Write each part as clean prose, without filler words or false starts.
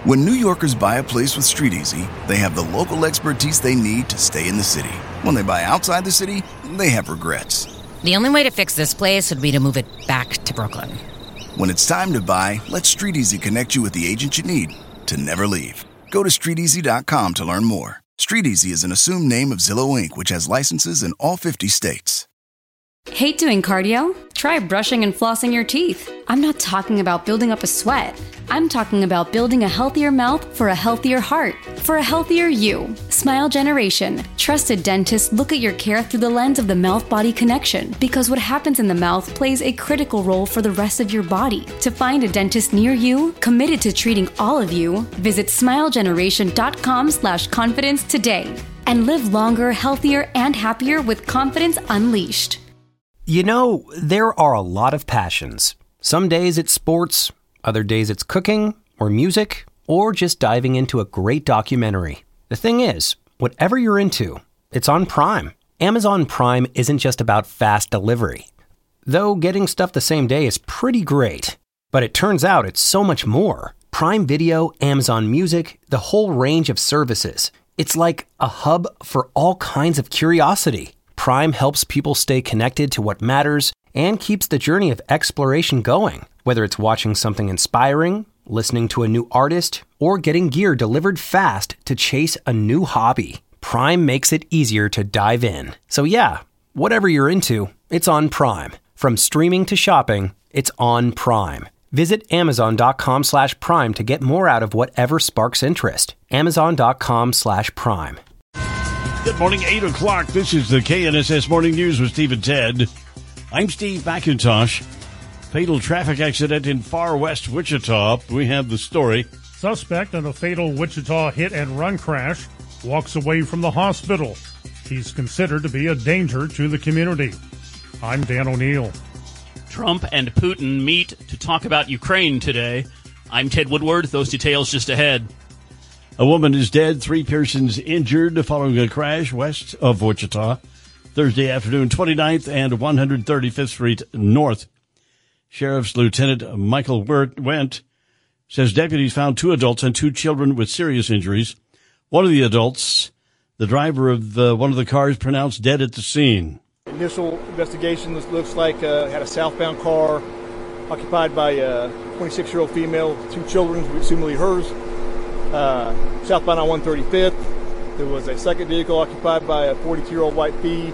When New Yorkers buy a place with StreetEasy, they have the local expertise they need to stay in the city. When they buy outside the city, they have regrets. The only way to fix this place would be to move it back to Brooklyn. When it's time to buy, let StreetEasy connect you with the agent you need to never leave. Go to StreetEasy.com to learn more. StreetEasy is an assumed name of Zillow Inc., which has licenses in all 50 states. Hate doing cardio? Try brushing and flossing your teeth. I'm not talking about building up a sweat. I'm talking about building a healthier mouth for a healthier heart, for a healthier you. Smile Generation. Trusted dentists look at your care through the lens of the mouth-body connection, because what happens in the mouth plays a critical role for the rest of your body. To find a dentist near you, committed to treating all of you, visit smilegeneration.com/confidence today and live longer, healthier, and happier with confidence unleashed. You know, there are a lot of passions. Some days it's sports, other days it's cooking, or music, or just diving into a great documentary. The thing is, whatever you're into, it's on Prime. Amazon Prime isn't just about fast delivery. Though getting stuff the same day is pretty great. But it turns out it's so much more. Prime Video, Amazon Music, the whole range of services. It's like a hub for all kinds of curiosity. Prime helps people stay connected to what matters and keeps the journey of exploration going. Whether it's watching something inspiring, listening to a new artist, or getting gear delivered fast to chase a new hobby, Prime makes it easier to dive in. So yeah, whatever you're into, it's on Prime. From streaming to shopping, it's on Prime. Visit Amazon.com/Prime to get more out of whatever sparks interest. Amazon.com/Prime. Good morning, 8 o'clock. This is the KNSS Morning News with Steve and Ted. I'm Steve McIntosh. Fatal traffic accident in far west Wichita. We have the story. Suspect in a fatal Wichita hit-and-run crash walks away from the hospital. He's considered to be a danger to the community. I'm Dan O'Neill. Trump and Putin meet to talk about Ukraine today. I'm Ted Woodward. Those details just ahead. A woman is dead, 3 persons injured following a crash west of Wichita Thursday afternoon, 29th and 135th Street North. Sheriff's Lieutenant Michael Wendt says deputies found 2 adults and 2 children with serious injuries. One of the adults, the driver of one of the cars, pronounced dead at the scene. Initial investigation looks like had a southbound car occupied by a 26-year-old female, 2 children, presumably hers. Southbound on 135th, there was a second vehicle occupied by a 42-year-old white fee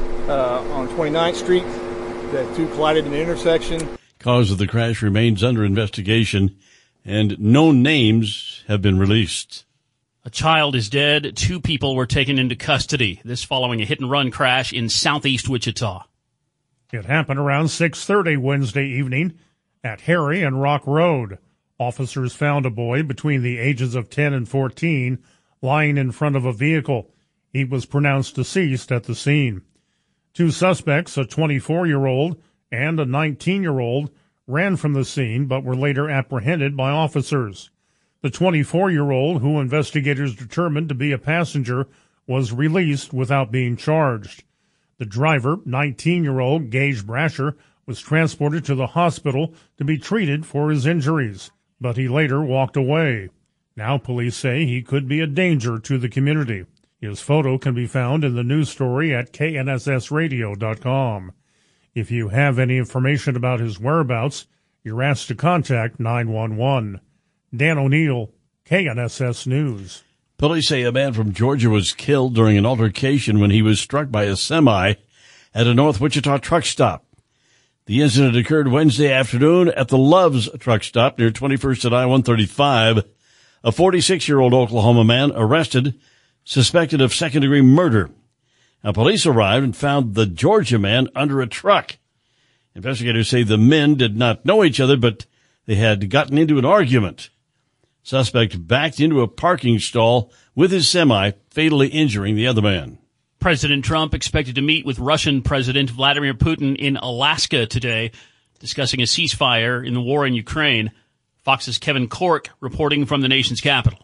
on 29th Street. The 2 collided in the intersection. Cause of the crash remains under investigation, and no names have been released. A child is dead. 2 people were taken into custody. This following a hit-and-run crash in southeast Wichita. It happened around 6:30 Wednesday evening at Harry and Rock Road. Officers found a boy between the ages of 10 and 14 lying in front of a vehicle. He was pronounced deceased at the scene. 2 suspects, a 24-year-old and a 19-year-old, ran from the scene but were later apprehended by officers. The 24-year-old, who investigators determined to be a passenger, was released without being charged. The driver, 19-year-old Gage Brasher, was transported to the hospital to be treated for his injuries, but he later walked away. Now police say he could be a danger to the community. His photo can be found in the news story at knssradio.com. If you have any information about his whereabouts, you're asked to contact 911. Dan O'Neill, KNSS News. Police say a man from Georgia was killed during an altercation when he was struck by a semi at a North Wichita truck stop. The incident occurred Wednesday afternoon at the Loves truck stop near 21st and I-135. A 46-year-old Oklahoma man arrested, suspected of second-degree murder. Now, police arrived and found the Georgia man under a truck. Investigators say the men did not know each other, but they had gotten into an argument. Suspect backed into a parking stall with his semi, fatally injuring the other man. President Trump expected to meet with Russian President Vladimir Putin in Alaska today, discussing a ceasefire in the war in Ukraine. Fox's Kevin Corke reporting from the nation's capital.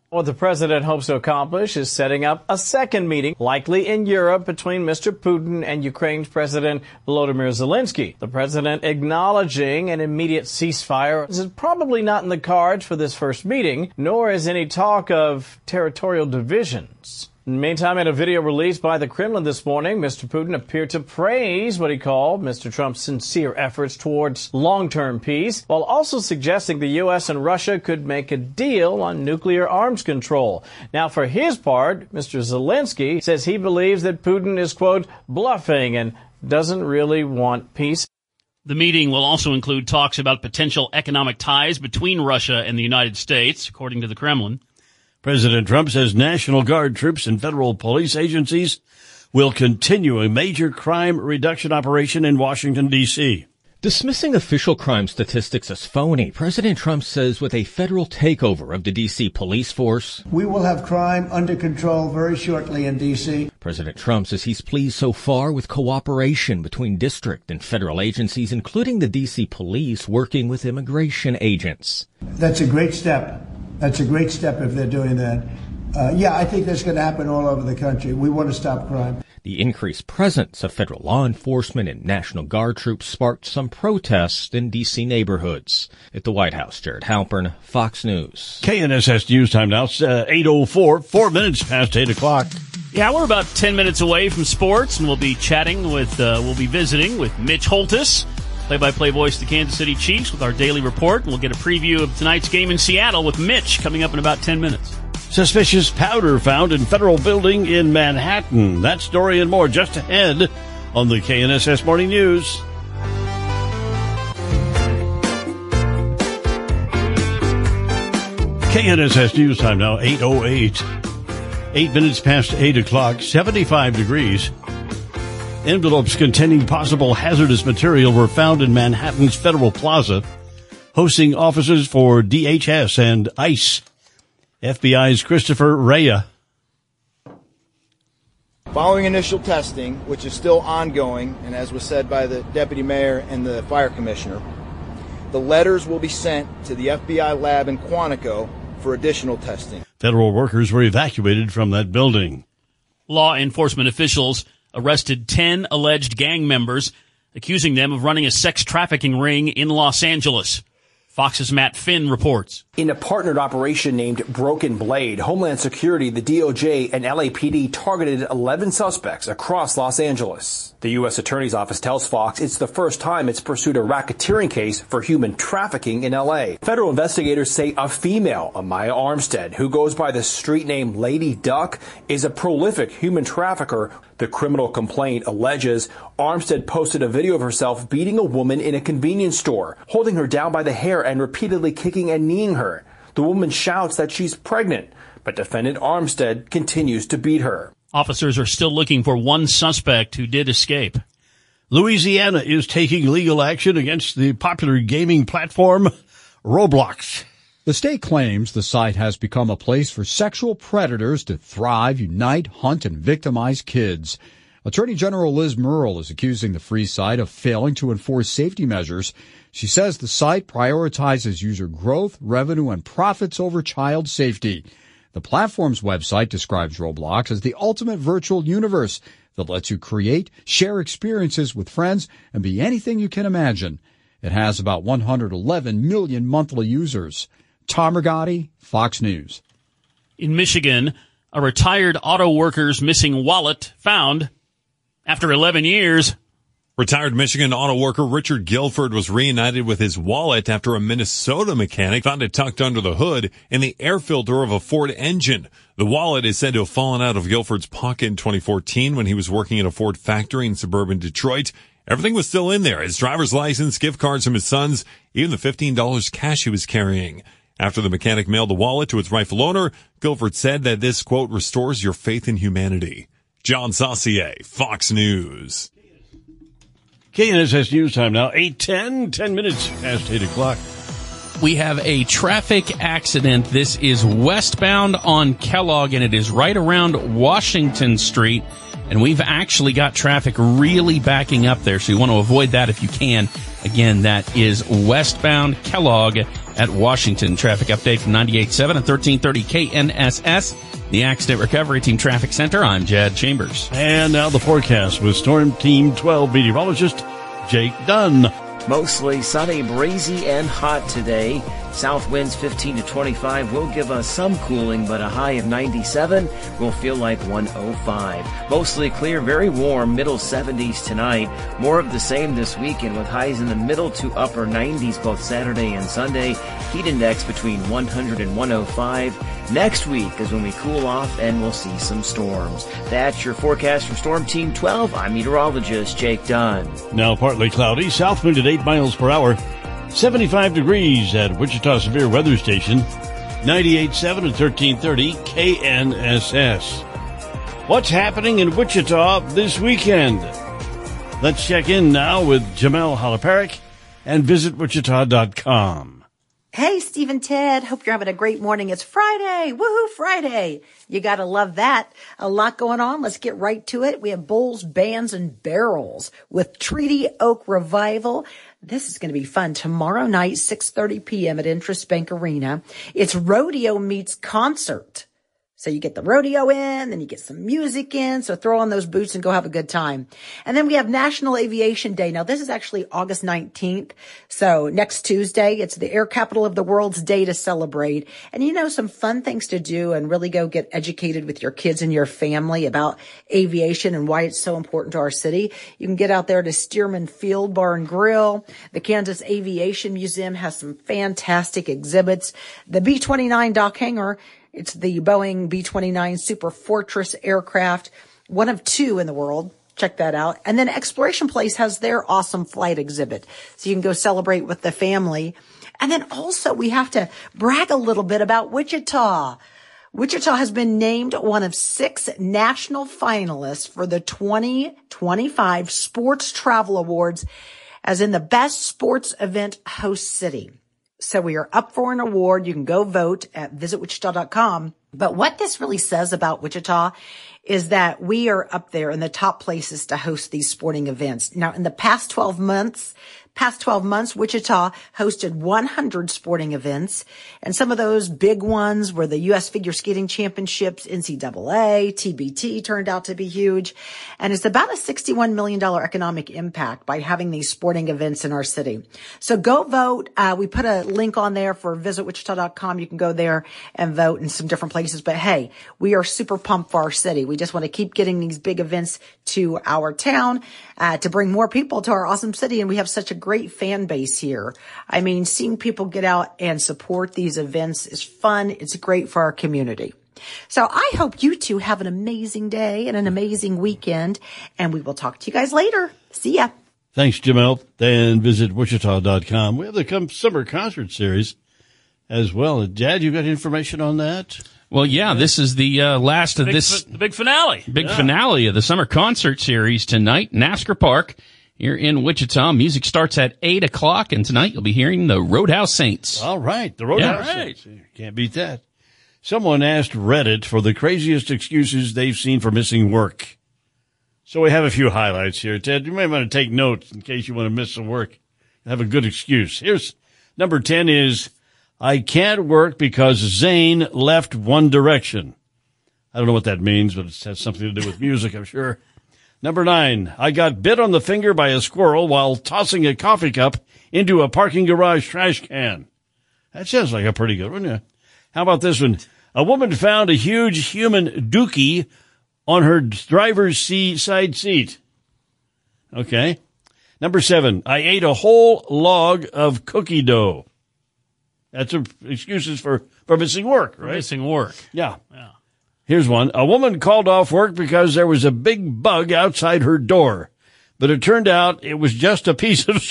What the president hopes to accomplish is setting up a second meeting, likely in Europe, between Mr. Putin and Ukraine's President Volodymyr Zelensky. The president acknowledging an immediate ceasefire is probably not in the cards for this first meeting, nor is any talk of territorial divisions. Meantime, in a video released by the Kremlin this morning, Mr. Putin appeared to praise what he called Mr. Trump's sincere efforts towards long-term peace, while also suggesting the U.S. and Russia could make a deal on nuclear arms control. Now, for his part, Mr. Zelensky says he believes that Putin is, quote, bluffing and doesn't really want peace. The meeting will also include talks about potential economic ties between Russia and the United States, according to the Kremlin. President Trump says National Guard troops and federal police agencies will continue a major crime reduction operation in Washington, D.C. Dismissing official crime statistics as phony, President Trump says with a federal takeover of the D.C. police force, we will have crime under control very shortly in D.C. President Trump says he's pleased so far with cooperation between district and federal agencies, including the D.C. police working with immigration agents. That's a great step. That's a great step if they're doing that. I think that's going to happen all over the country. We want to stop crime. The increased presence of federal law enforcement and National Guard troops sparked some protests in D.C. neighborhoods. At the White House, Jared Halpern, Fox News. KNSS News Time now, 8:04, 4 minutes past 8 o'clock. Yeah, we're about 10 minutes away from sports, and we'll be chatting with, we'll be visiting with Mitch Holthus, play-by-play voice of the Kansas City Chiefs, with our daily report. And we'll get a preview of tonight's game in Seattle with Mitch coming up in about 10 minutes. Suspicious powder found in federal building in Manhattan. That story and more just ahead on the KNSS Morning News. KNSS News Time now, 8:08. 8 minutes past 8 o'clock, 75 degrees. Envelopes containing possible hazardous material were found in Manhattan's Federal Plaza, hosting offices for DHS and ICE. FBI's Christopher Rea. Following initial testing, which is still ongoing, and as was said by the deputy mayor and the fire commissioner, the letters will be sent to the FBI lab in Quantico for additional testing. Federal workers were evacuated from that building. Law enforcement officials arrested 10 alleged gang members, accusing them of running a sex trafficking ring in Los Angeles. Fox's Matt Finn reports. In a partnered operation named Broken Blade, Homeland Security, the DOJ, and LAPD targeted 11 suspects across Los Angeles. The U.S. Attorney's Office tells Fox it's the first time it's pursued a racketeering case for human trafficking in L.A. Federal investigators say a female, Amaya Armstead, who goes by the street name Lady Duck, is a prolific human trafficker. The criminal complaint alleges Armstead posted a video of herself beating a woman in a convenience store, holding her down by the hair and repeatedly kicking and kneeing her. The woman shouts that she's pregnant, but defendant Armstead continues to beat her. Officers are still looking for one suspect who did escape. Louisiana is taking legal action against the popular gaming platform Roblox. The state claims the site has become a place for sexual predators to thrive, unite, hunt, and victimize kids. Attorney General Liz Murrill is accusing the free site of failing to enforce safety measures. She says the site prioritizes user growth, revenue, and profits over child safety. The platform's website describes Roblox as the ultimate virtual universe that lets you create, share experiences with friends, and be anything you can imagine. It has about 111 million monthly users. Tom Rigotti, Fox News. In Michigan, a retired auto worker's missing wallet found after 11 years. Retired Michigan auto worker Richard Guilford was reunited with his wallet after a Minnesota mechanic found it tucked under the hood in the air filter of a Ford engine. The wallet is said to have fallen out of Guilford's pocket in 2014 when he was working at a Ford factory in suburban Detroit. Everything was still in there: his driver's license, gift cards from his sons, even the $15 cash he was carrying. After the mechanic mailed the wallet to its rightful owner, Guilford said that this, quote, restores your faith in humanity. John Saucier, Fox News. KNSS News Time now, 8:10, 10 minutes past 8 o'clock. We have a traffic accident. This is westbound on Kellogg, and it is right around Washington Street. And we've actually got traffic really backing up there, so you want to avoid that if you can. Again, that is westbound Kellogg at Washington. Traffic update from 98.7 and 1330 KNSS, the Accident Recovery Team Traffic Center. I'm Jad Chambers. And now the forecast with Storm Team 12 meteorologist Jake Dunn. Mostly sunny, breezy, and hot today. South winds 15 to 25 will give us some cooling, but a high of 97 will feel like 105. Mostly clear, very warm, middle 70s tonight. More of the same this weekend with highs in the middle to upper 90s both Saturday and Sunday. Heat index between 100 and 105. Next week is when we cool off and we'll see some storms. That's your forecast from Storm Team 12. I'm meteorologist Jake Dunn. Now partly cloudy, south wind at 8 miles per hour. 75 degrees at Wichita Severe Weather Station, 98.7 and 1330 KNSS. What's happening in Wichita this weekend? Let's check in now with Jamel Halaparik and visitwichita.com. Hey, Steve and Ted. Hope you're having a great morning. It's Friday. Woohoo, Friday. You gotta love that. A lot going on. Let's get right to it. We have bowls, bands, and barrels with Treaty Oak Revival. This is going to be fun. Tomorrow night, 6:30 p.m. at Interest Bank Arena. It's rodeo meets concert. So you get the rodeo in, then you get some music in. So throw on those boots and go have a good time. And then we have National Aviation Day. Now, this is actually August 19th. So next Tuesday, it's the air capital of the world's day to celebrate. And some fun things to do and really go get educated with your kids and your family about aviation and why it's so important to our city. You can get out there to Stearman Field Bar and Grill. The Kansas Aviation Museum has some fantastic exhibits. The B-29 Dock Hangar, it's the Boeing B-29 Super Fortress aircraft, one of 2 in the world. Check that out. And then Exploration Place has their awesome flight exhibit. So you can go celebrate with the family. And then also we have to brag a little bit about Wichita. Wichita has been named one of 6 national finalists for the 2025 Sports Travel Awards as in the Best Sports Event Host City. So we are up for an award. You can go vote at visitwichita.com. But what this really says about Wichita is that we are up there in the top places to host these sporting events. Now, in the past 12 months, Wichita hosted 100 sporting events. And some of those big ones were the U.S. Figure Skating Championships, NCAA, TBT turned out to be huge. And it's about a $61 million economic impact by having these sporting events in our city. So go vote. We put a link on there for visitwichita.com. You can go there and vote in some different places. But hey, we are super pumped for our city. We just want to keep getting these big events to our town, to bring more people to our awesome city. And we have such a great fan base here. I mean, seeing people get out and support these events is fun. It's great for our community. So I hope you two have an amazing day and an amazing weekend, and we will talk to you guys later. See ya. Thanks, Jamel. And visit Wichita.com. We have the summer concert series as well. Dad, you got information on that? Well, yeah, this is the last of this. The big finale. Finale of the summer concert series tonight, NASCAR Park here in Wichita. Music starts at 8 o'clock, and tonight you'll be hearing the Roadhouse Saints. All right, the Roadhouse Saints. Can't beat that. Someone asked Reddit for the craziest excuses they've seen for missing work. So we have a few highlights here, Ted. You may want to take notes in case you want to miss some work and have a good excuse. Here's number 10 is, I can't work because Zayn left One Direction. I don't know what that means, but it has something to do with music, I'm sure. Number 9, I got bit on the finger by a squirrel while tossing a coffee cup into a parking garage trash can. That sounds like a pretty good one, yeah. How about this one? A woman found a huge human dookie on her driver's side seat. Okay. Number 7, I ate a whole log of cookie dough. That's excuses for missing work, right? Missing work. Yeah. Here's one. A woman called off work because there was a big bug outside her door, but it turned out it was just a piece of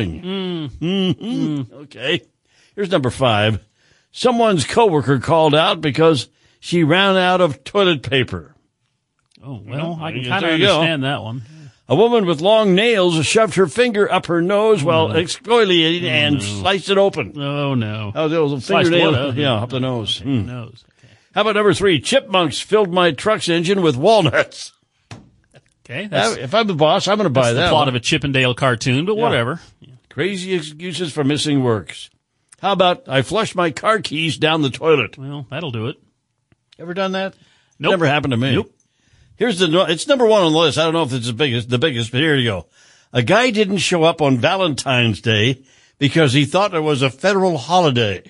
string. Okay. Here's number 5. Someone's coworker called out because she ran out of toilet paper. Oh, well, I can kind of understand that one. A woman with long nails shoved her finger up her nose while exfoliating and sliced it open. Oh, no. Oh, there was a fingernail, up the nose. Nose. Okay. How about number 3? Chipmunks filled my truck's engine with walnuts. Okay. If I'm the boss, I'm going to buy that. That's the plot of a Chippendale cartoon, but whatever. Crazy excuses for missing works. How about I flush my car keys down the toilet? Well, that'll do it. Ever done that? Nope. Never happened to me. Nope. It's number one on the list. I don't know if it's the biggest, but here you go. A guy didn't show up on Valentine's Day because he thought it was a federal holiday.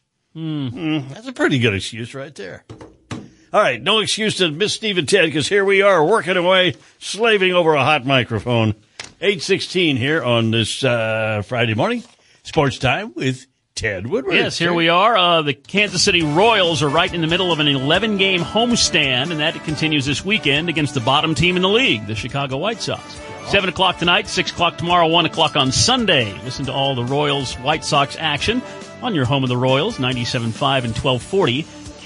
That's a pretty good excuse right there. All right, no excuse to miss Steve and Ted, because here we are working away, slaving over a hot microphone. 8:16 here on this Friday morning. Sports Time with Ted Woodward. Yes, here we are. The Kansas City Royals are right in the middle of an 11-game homestand, and that continues this weekend against the bottom team in the league, the Chicago White Sox. 7 o'clock tonight, 6 o'clock tomorrow, 1 o'clock on Sunday. Listen to all the Royals-White Sox action on your home of the Royals, 97.5 and 1240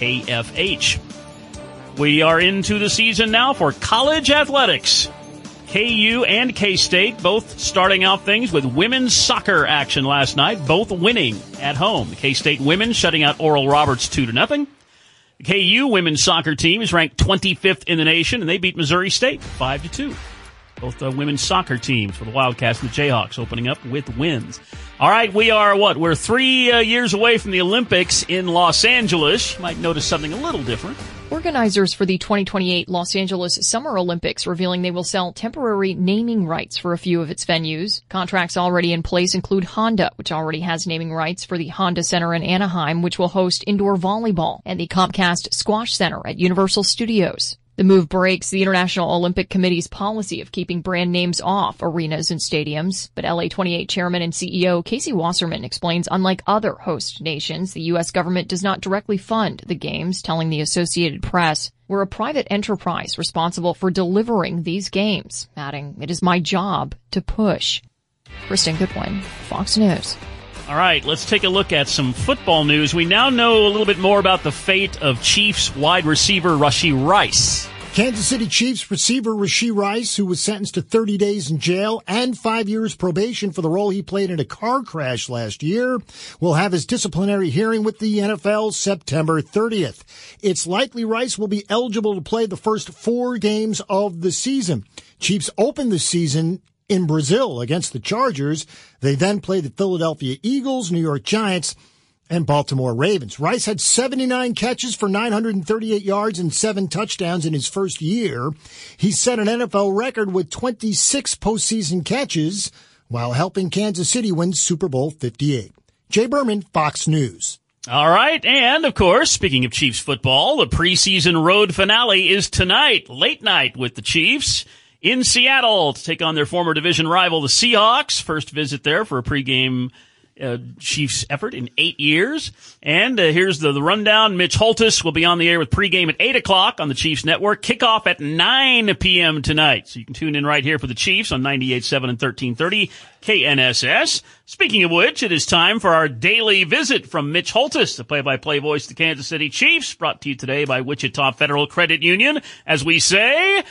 KFH. We are into the season now for college athletics. KU and K-State both starting out things with women's soccer action last night, both winning at home. The K-State women shutting out Oral Roberts 2-0. The KU women's soccer team is ranked 25th in the nation, and they beat Missouri State 5-2. Both women's soccer teams for the Wildcats and the Jayhawks opening up with wins. All right, we are We're 3 years away from the Olympics in Los Angeles. You might notice something a little different. Organizers for the 2028 Los Angeles Summer Olympics revealing they will sell temporary naming rights for a few of its venues. Contracts already in place include Honda, which already has naming rights for the Honda Center in Anaheim, which will host indoor volleyball, and the Comcast Squash Center at Universal Studios. The move breaks the International Olympic Committee's policy of keeping brand names off arenas and stadiums. But LA28 Chairman and CEO Casey Wasserman explains unlike other host nations, the U.S. government does not directly fund the games, telling the Associated Press, "We're a private enterprise responsible for delivering these games," adding, "It is my job to push." Kristen Goodwin, Fox News. All right, let's take a look at some football news. We now know a little bit more about the fate of Chiefs wide receiver Rashee Rice. Kansas City Chiefs receiver Rashee Rice, who was sentenced to 30 days in jail and 5 years probation for the role he played in a car crash last year, will have his disciplinary hearing with the NFL September 30th. It's likely Rice will be eligible to play the first 4 games of the season. Chiefs open the season in Brazil against the Chargers. They then play the Philadelphia Eagles, New York Giants, and Baltimore Ravens. Rice had 79 catches for 938 yards and 7 touchdowns in his first year. He set an NFL record with 26 postseason catches while helping Kansas City win Super Bowl 58. Jay Berman, Fox News. All right, and of course, speaking of Chiefs football, the preseason road finale is tonight, late night with the Chiefs in Seattle to take on their former division rival, the Seahawks. First visit there for a pregame Chiefs effort in 8 years. And here's the rundown. Mitch Holthus will be on the air with pregame at 8 o'clock on the Chiefs Network. Kickoff at 9 p.m. tonight. So you can tune in right here for the Chiefs on 98.7 and 1330 KNSS. Speaking of which, it is time for our daily visit from Mitch Holthus, the play-by-play voice of the Kansas City Chiefs, brought to you today by Wichita Federal Credit Union. As we say,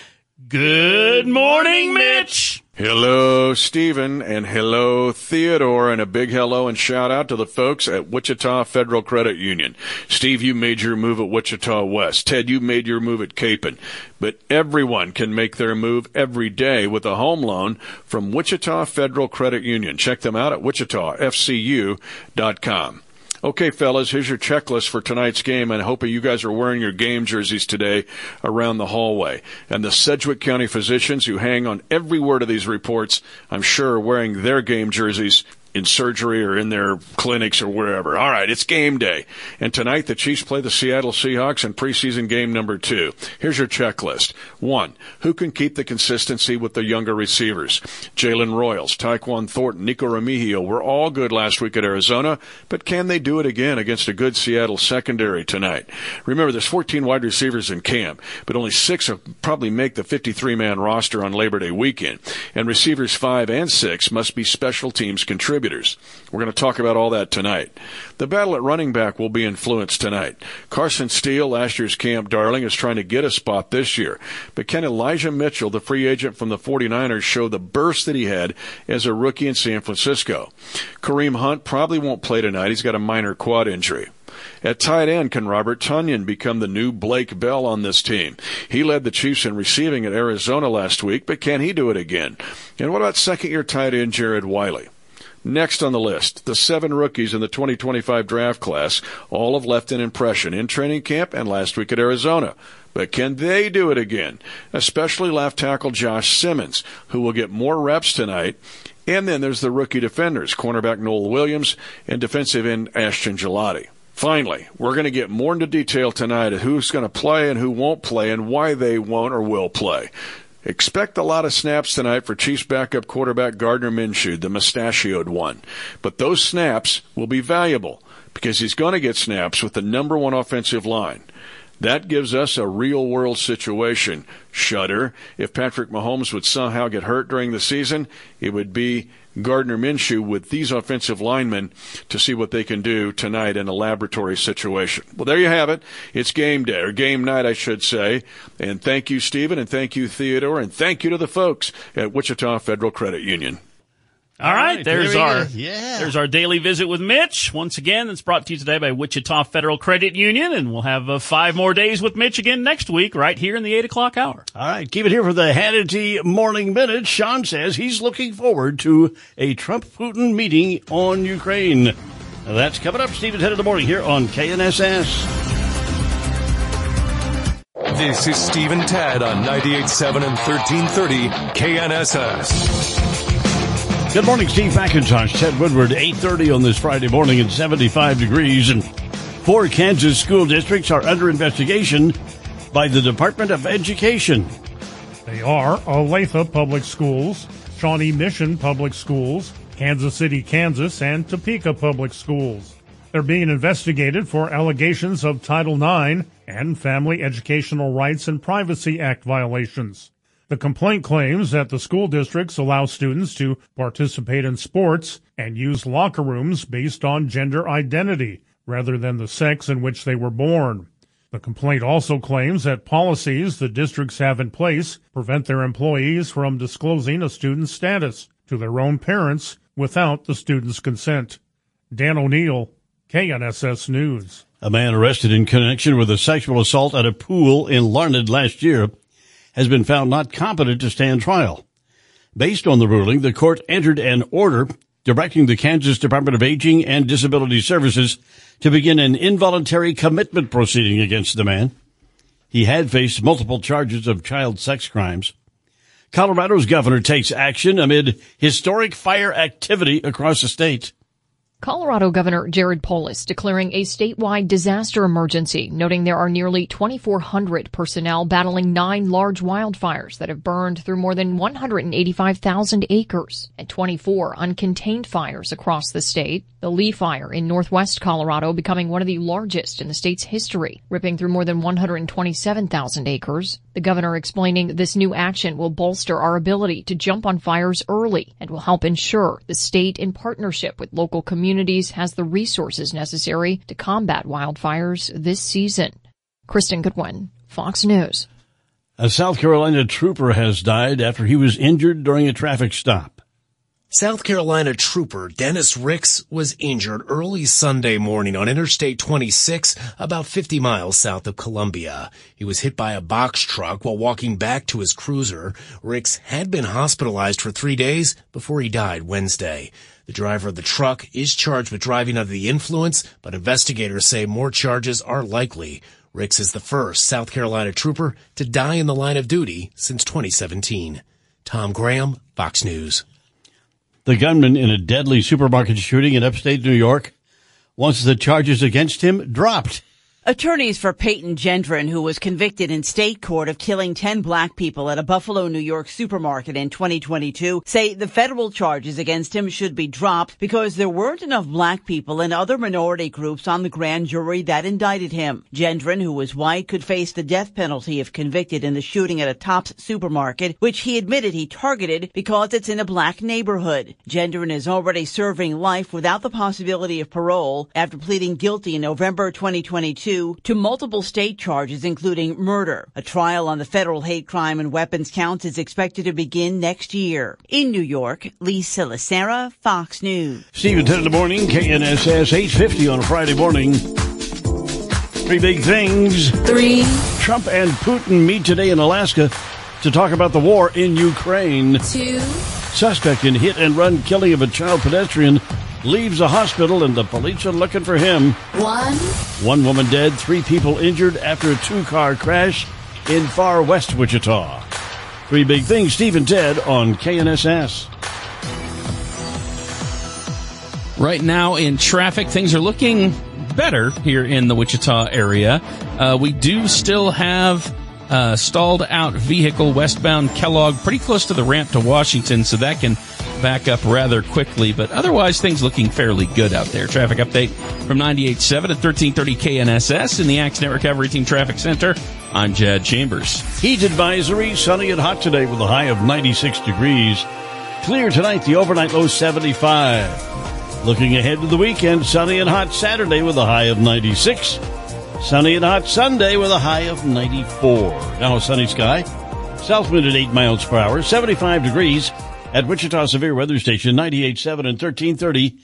good morning, Mitch. Hello, Stephen, and hello, Theodore, and a big hello and shout out to the folks at Wichita Federal Credit Union. Steve, you made your move at Wichita West. Ted, you made your move at Capon. But everyone can make their move every day with a home loan from Wichita Federal Credit Union. Check them out at wichitafcu.com. Okay, fellas, here's your checklist for tonight's game, and I hope you guys are wearing your game jerseys today around the hallway. And the Sedgwick County physicians who hang on every word of these reports, I'm sure, are wearing their game jerseys in surgery or in their clinics or wherever. All right, it's game day. And tonight the Chiefs play the Seattle Seahawks in preseason game number 2. Here's your checklist. 1, who can keep the consistency with the younger receivers? Jalen Royals, Tyquan Thornton, Nico Remigio were all good last week at Arizona, but can they do it again against a good Seattle secondary tonight? Remember, there's 14 wide receivers in camp, but only 6 will probably make the 53-man roster on Labor Day weekend. And receivers 5 and 6 must be special teams contributors. We're going to talk about all that tonight. The battle at running back will be influenced tonight. Carson Steele, last year's camp darling, is trying to get a spot this year. But can Elijah Mitchell, the free agent from the 49ers, show the burst that he had as a rookie in San Francisco? Kareem Hunt probably won't play tonight. He's got a minor quad injury. At tight end, can Robert Tonyan become the new Blake Bell on this team? He led the Chiefs in receiving at Arizona last week, but can he do it again? And what about second-year tight end Jared Wiley? Next on the list, the 7 rookies in the 2025 draft class all have left an impression in training camp and last week at Arizona. But can they do it again? Especially left tackle Josh Simmons, who will get more reps tonight. And then there's the rookie defenders, cornerback Noel Williams and defensive end Ashton Gelati. Finally, we're going to get more into detail tonight of who's going to play and who won't play and why they won't or will play. Expect a lot of snaps tonight for Chiefs backup quarterback Gardner Minshew, the mustachioed one. But those snaps will be valuable because he's going to get snaps with the number 1 offensive line. That gives us a real-world situation. Shudder. If Patrick Mahomes would somehow get hurt during the season, it would be Gardner Minshew with these offensive linemen to see what they can do tonight in a laboratory situation. Well, there you have it. It's game day, or game night, I should say. And thank you, Stephen, and thank you, Theodore, and thank you to the folks at Wichita Federal Credit Union. All right, there's our daily visit with Mitch. Once again, it's brought to you today by Wichita Federal Credit Union, and we'll have 5 more days with Mitch again next week, right here in the 8 o'clock hour. All right, keep it here for the Hannity Morning Minute. Sean says he's looking forward to a Trump-Putin meeting on Ukraine. That's coming up. Stephen's Head of the Morning here on KNSS. This is Steve and Ted on 98.7 and 1330 KNSS. Good morning, Steve McIntosh, Ted Woodward, 8:30 on this Friday morning at 75 degrees. And 4 Kansas school districts are under investigation by the Department of Education. They are Olathe Public Schools, Shawnee Mission Public Schools, Kansas City, Kansas, and Topeka Public Schools. They're being investigated for allegations of Title IX and Family Educational Rights and Privacy Act violations. The complaint claims that the school districts allow students to participate in sports and use locker rooms based on gender identity rather than the sex in which they were born. The complaint also claims that policies the districts have in place prevent their employees from disclosing a student's status to their own parents without the student's consent. Dan O'Neill, KNSS News. A man arrested in connection with a sexual assault at a pool in Larned last year has been found not competent to stand trial. Based on the ruling, the court entered an order directing the Kansas Department of Aging and Disability Services to begin an involuntary commitment proceeding against the man. He had faced multiple charges of child sex crimes. Colorado's governor takes action amid historic fire activity across the state. Colorado Governor Jared Polis declaring a statewide disaster emergency, noting there are nearly 2,400 personnel battling 9 large wildfires that have burned through more than 185,000 acres and 24 uncontained fires across the state. The Lee Fire in northwest Colorado becoming one of the largest in the state's history, ripping through more than 127,000 acres. The governor explaining this new action will bolster our ability to jump on fires early and will help ensure the state, in partnership with local communities, has the resources necessary to combat wildfires this season. Kristen Goodwin, Fox News. A South Carolina trooper has died after he was injured during a traffic stop. South Carolina trooper Dennis Ricks was injured early Sunday morning on Interstate 26, about 50 miles south of Columbia. He was hit by a box truck while walking back to his cruiser. Ricks had been hospitalized for 3 days before he died Wednesday. The driver of the truck is charged with driving under the influence, but investigators say more charges are likely. Ricks is the first South Carolina trooper to die in the line of duty since 2017. Tom Graham, Fox News. The gunman in a deadly supermarket shooting in upstate New York wants the charges against him dropped. Attorneys for Peyton Gendron, who was convicted in state court of killing 10 black people at a Buffalo, New York supermarket in 2022, say the federal charges against him should be dropped because there weren't enough black people and other minority groups on the grand jury that indicted him. Gendron, who was white, could face the death penalty if convicted in the shooting at a Tops supermarket, which he admitted he targeted because it's in a black neighborhood. Gendron is already serving life without the possibility of parole after pleading guilty in November 2022 to multiple state charges, including murder. A trial on the federal hate crime and weapons counts is expected to begin next year. In New York, Lisa Lacera, Fox News. Stephen, 10 in the morning, KNSS, 8:50 on a Friday morning. 3 big things. 3. Trump and Putin meet today in Alaska to talk about the war in Ukraine. 2. Suspect in hit-and-run killing of a child pedestrian leaves a hospital and the police are looking for him. One woman dead, 3 people injured after a 2-car crash in far west Wichita. 3 big things, Steve and Ted on KNSS. Right now in traffic, things are looking better here in the Wichita area. We do still have stalled out vehicle westbound Kellogg pretty close to the ramp to Washington, so that can back up rather quickly. But otherwise, things looking fairly good out there. Traffic update from 98.7 at 1330 KNSS in the Accident Recovery Team Traffic Center. I'm Jad Chambers. Heat advisory, sunny and hot today with a high of 96 degrees. Clear tonight, the overnight low 75. Looking ahead to the weekend, sunny and hot Saturday with a high of 96. Sunny and hot Sunday with a high of 94. Now a sunny sky. South wind at 8 miles per hour, 75 degrees at Wichita Severe Weather Station, 98.7 and 1330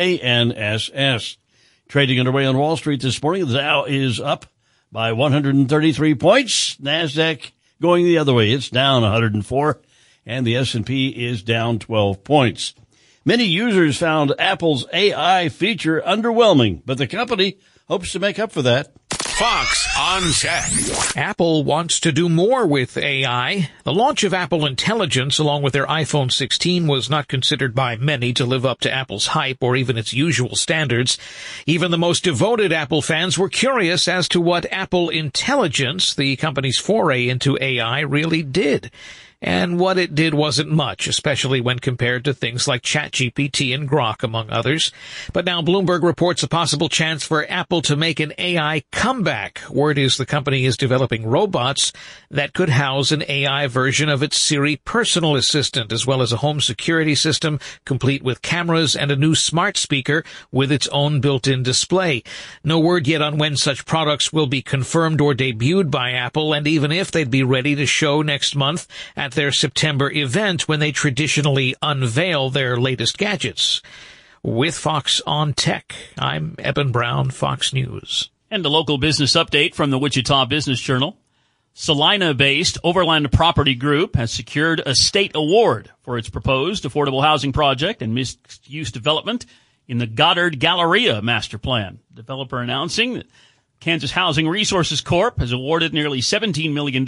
KNSS. Trading underway on Wall Street this morning. The Dow is up by 133 points. NASDAQ going the other way. It's down 104. And the S&P is down 12 points. Many users found Apple's AI feature underwhelming, but the company hopes to make up for that. Fox on Tech. Apple wants to do more with AI. The launch of Apple Intelligence along with their iPhone 16 was not considered by many to live up to Apple's hype or even its usual standards. Even the most devoted Apple fans were curious as to what Apple Intelligence, the company's foray into AI, really did. And what it did wasn't much, especially when compared to things like ChatGPT and Grok, among others. But now Bloomberg reports a possible chance for Apple to make an AI comeback. Word is the company is developing robots that could house an AI version of its Siri personal assistant, as well as a home security system complete with cameras and a new smart speaker with its own built-in display. No word yet on when such products will be confirmed or debuted by Apple, and even if they'd be ready to show next month at their September event when they traditionally unveil their latest gadgets. With Fox on Tech, I'm Eben Brown, Fox News. And a local business update from the Wichita Business Journal. Salina-based Overland Property Group has secured a state award for its proposed affordable housing project and mixed-use development in the Goddard Galleria master plan. The developer announcing that Kansas Housing Resources Corp. has awarded nearly $17 million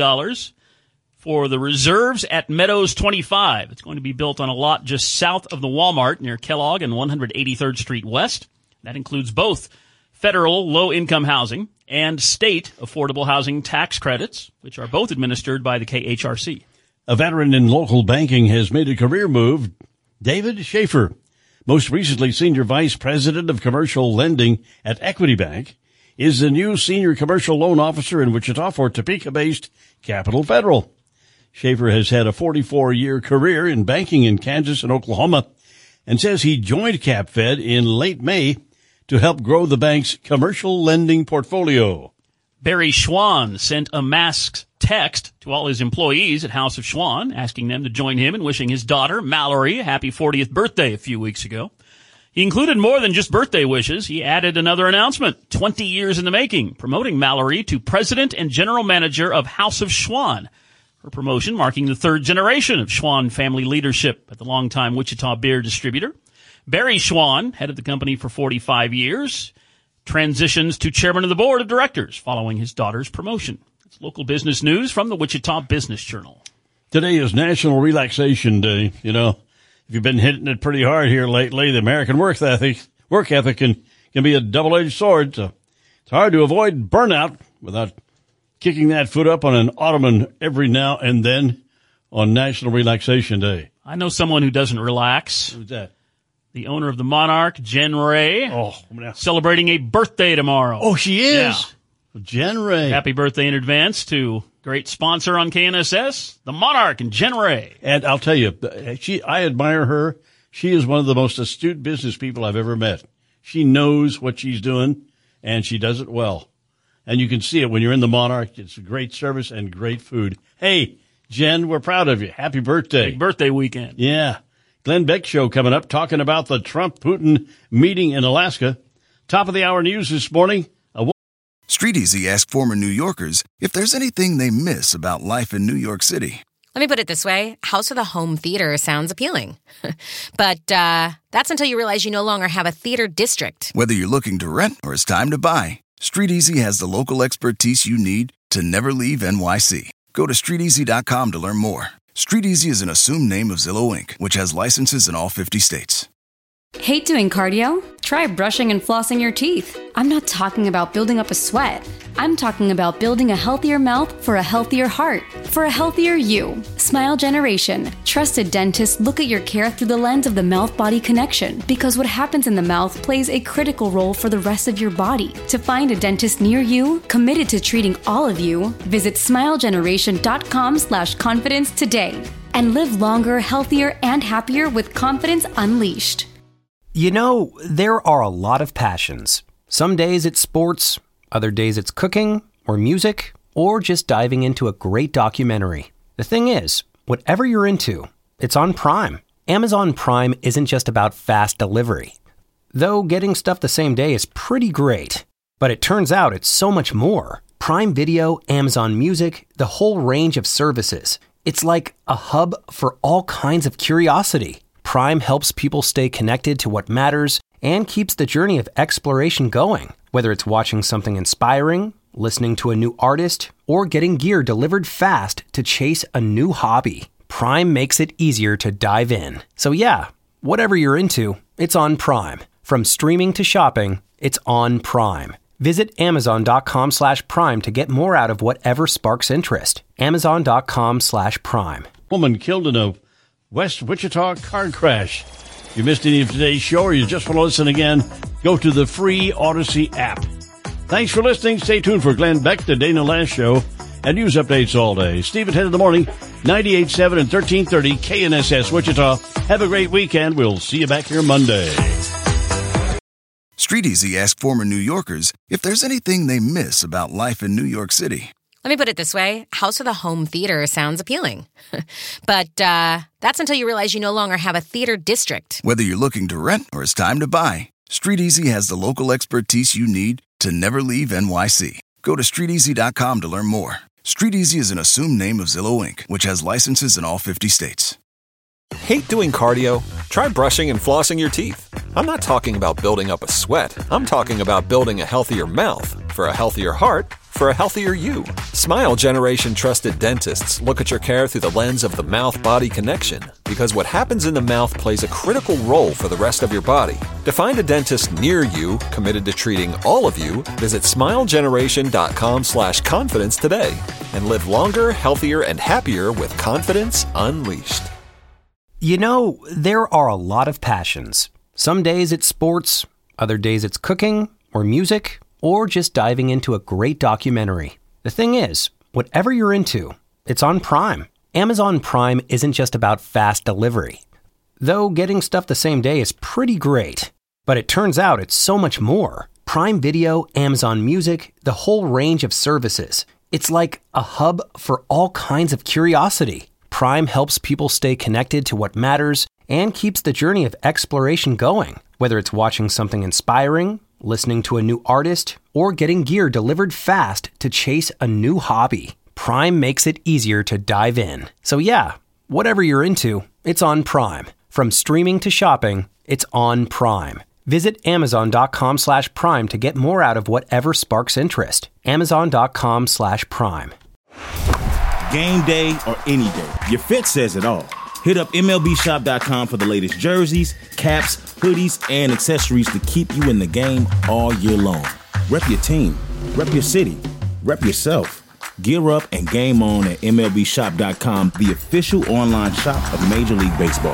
for the reserves at Meadows 25. It's going to be built on a lot just south of the Walmart near Kellogg and 183rd Street West. That includes both federal low-income housing and state affordable housing tax credits, which are both administered by the KHRC. A veteran in local banking has made a career move. David Schaefer, most recently senior vice president of commercial lending at Equity Bank, is the new senior commercial loan officer in Wichita for Topeka-based Capital Federal. Schaefer has had a 44-year career in banking in Kansas and Oklahoma and says he joined CapFed in late May to help grow the bank's commercial lending portfolio. Barry Schwann sent a masked text to all his employees at House of Schwann, asking them to join him in wishing his daughter, Mallory, a happy 40th birthday a few weeks ago. He included more than just birthday wishes. He added another announcement, 20 years in the making, promoting Mallory to president and general manager of House of Schwann. Her promotion marking the third generation of Schwann family leadership at the longtime Wichita beer distributor. Barry Schwann, head of the company for 45 years, transitions to chairman of the board of directors following his daughter's promotion. It's local business news from the Wichita Business Journal. Today is National Relaxation Day. You know, if you've been hitting it pretty hard here lately, the American work ethic can be a double-edged sword. So it's hard to avoid burnout without kicking that foot up on an ottoman every now and then on National Relaxation Day. I know someone who doesn't relax. Who's that? The owner of the Monarch, Jen Ray, celebrating a birthday tomorrow. Oh, she is? Yeah. Jen Ray. Happy birthday in advance to great sponsor on KNSS, the Monarch and Jen Ray. And I'll tell you, I admire her. She is one of the most astute business people I've ever met. She knows what she's doing, and she does it well. And you can see it when you're in the Monarch. It's a great service and great food. Hey, Jen, we're proud of you. Happy birthday. Big birthday weekend. Yeah. Glenn Beck Show coming up, talking about the Trump-Putin meeting in Alaska. Top of the hour news this morning. Street Easy asked former New Yorkers if there's anything they miss about life in New York City. Let me put it this way. House with a home theater sounds appealing. But that's until you realize you no longer have a theater district. Whether you're looking to rent or it's time to buy, StreetEasy has the local expertise you need to never leave NYC. Go to StreetEasy.com to learn more. StreetEasy is an assumed name of Zillow Inc., which has licenses in all 50 states. Hate doing cardio? Try brushing and flossing your teeth. I'm not talking about building up a sweat. I'm talking about building a healthier mouth for a healthier heart, for a healthier you. Smile Generation. Trusted dentists look at your care through the lens of the mouth-body connection, because what happens in the mouth plays a critical role for the rest of your body. To find a dentist near you, committed to treating all of you, visit smilegeneration.com/confidence today and live longer, healthier, and happier with confidence unleashed. You know, there are a lot of passions. Some days it's sports, other days it's cooking, or music, or just diving into a great documentary. The thing is, whatever you're into, it's on Prime. Amazon Prime isn't just about fast delivery. Though getting stuff the same day is pretty great. But it turns out it's so much more. Prime Video, Amazon Music, the whole range of services. It's like a hub for all kinds of curiosity. Prime helps people stay connected to what matters and keeps the journey of exploration going. Whether it's watching something inspiring, listening to a new artist, or getting gear delivered fast to chase a new hobby, Prime makes it easier to dive in. So yeah, whatever you're into, it's on Prime. From streaming to shopping, it's on Prime. Visit Amazon.com/Prime to get more out of whatever sparks interest. Amazon.com/Prime. Woman killed in a West Wichita car crash. If you missed any of today's show or you just want to listen again, go to the free Odyssey app. Thanks for listening. Stay tuned for Glenn Beck, the Dana Last Show, and news updates all day. Steve at 10 in the morning, 98.7 and 1330 KNSS Wichita. Have a great weekend. We'll see you back here Monday. StreetEasy asked former New Yorkers if there's anything they miss about life in New York City. Let me put it this way. House with a home theater sounds appealing. But that's until you realize you no longer have a theater district. Whether you're looking to rent or it's time to buy, StreetEasy has the local expertise you need to never leave NYC. Go to StreetEasy.com to learn more. StreetEasy is an assumed name of Zillow Inc., which has licenses in all 50 states. Hate doing cardio? Try brushing and flossing your teeth. I'm not talking about building up a sweat. I'm talking about building a healthier mouth for a healthier heart for a healthier you. Smile Generation trusted dentists look at your care through the lens of the mouth-body connection, because what happens in the mouth plays a critical role for the rest of your body. To find a dentist near you, committed to treating all of you, visit smilegeneration.com/confidence today and live longer, healthier, and happier with confidence unleashed. You know, there are a lot of passions. Some days it's sports, other days it's cooking, or music, or just diving into a great documentary. The thing is, whatever you're into, it's on Prime. Amazon Prime isn't just about fast delivery. Though getting stuff the same day is pretty great. But it turns out it's so much more. Prime Video, Amazon Music, the whole range of services. It's like a hub for all kinds of curiosity. Prime helps people stay connected to what matters and keeps the journey of exploration going. Whether it's watching something inspiring, listening to a new artist, or getting gear delivered fast to chase a new hobby, Prime makes it easier to dive in. So yeah, whatever you're into, it's on Prime. From streaming to shopping, it's on Prime. Visit Amazon.com/Prime to get more out of whatever sparks interest. Amazon.com/Prime. Game day or any day, your fit says it all. Hit up MLBshop.com for the latest jerseys, caps, hoodies, and accessories to keep you in the game all year long. Rep your team, rep your city, rep yourself. Gear up and game on at MLBshop.com, the official online shop of Major League Baseball.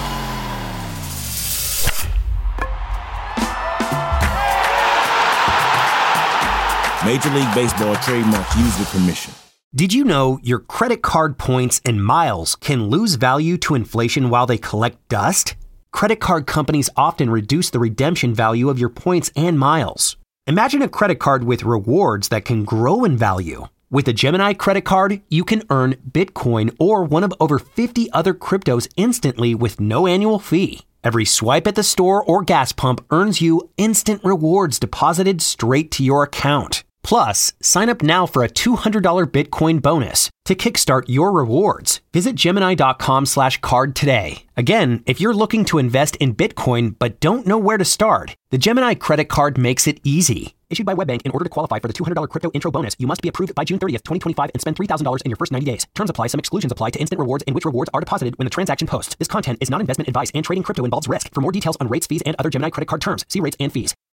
Major League Baseball trademark used with permission. Did you know your credit card points and miles can lose value to inflation while they collect dust? Credit card companies often reduce the redemption value of your points and miles. Imagine a credit card with rewards that can grow in value. With a Gemini credit card, you can earn Bitcoin or one of over 50 other cryptos instantly with no annual fee. Every swipe at the store or gas pump earns you instant rewards deposited straight to your account. Plus, sign up now for a $200 Bitcoin bonus. To kickstart your rewards, visit Gemini.com/card today. Again, if you're looking to invest in Bitcoin but don't know where to start, the Gemini credit card makes it easy. Issued by WebBank, in order to qualify for the $200 crypto intro bonus, you must be approved by June 30th, 2025 and spend $3,000 in your first 90 days. Terms apply. Some exclusions apply to instant rewards in which rewards are deposited when the transaction posts. This content is not investment advice and trading crypto involves risk. For more details on rates, fees, and other Gemini credit card terms, see rates and fees.